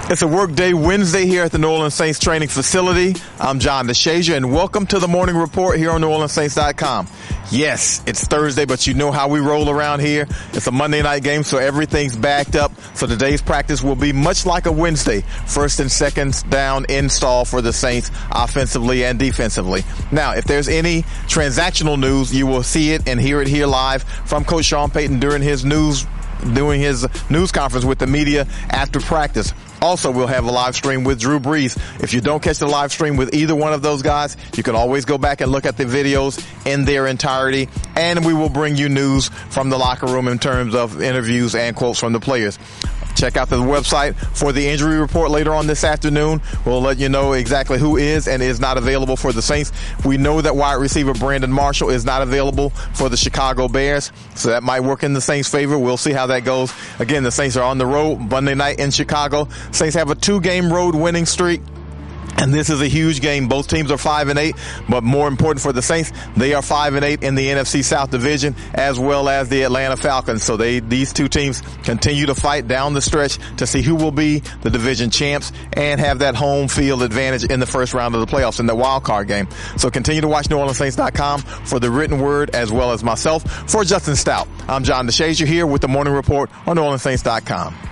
It's a workday Wednesday here at the New Orleans Saints training facility. I'm John DeShazier, and welcome to the Morning Report here on NewOrleansSaints.com. Yes, it's Thursday, but you know how we roll around here. It's a Monday night game, so everything's backed up. So today's practice will be much like a Wednesday. First and second down install for the Saints offensively and defensively. Now, if there's any transactional news, you will see it and hear it here live from Coach Sean Payton during his news conference with the media after practice. Also, we'll have a live stream with Drew Brees. If you don't catch the live stream with either one of those guys, you can always go back and look at the videos in their entirety. And we will bring you news from the locker room in terms of interviews and quotes from the players. Check out the website for the injury report later on this afternoon. We'll let you know exactly who is and is not available for the Saints. We know that wide receiver Brandon Marshall is not available for the Chicago Bears, so that might work in the Saints' favor. We'll see how that goes. Again, the Saints are on the road Monday night in Chicago. Saints have a 2-game road winning streak. And this is a huge game. Both teams are 5-8, but more important for the Saints, they are 5-8 in the NFC South Division, as well as the Atlanta Falcons. So these two teams continue to fight down the stretch to see who will be the division champs and have that home field advantage in the first round of the playoffs in the wild card game. So continue to watch NewOrleansSaints.com for the written word, as well as myself. For Justin Stout, I'm John DeShazier here with the Morning Report on NewOrleansSaints.com.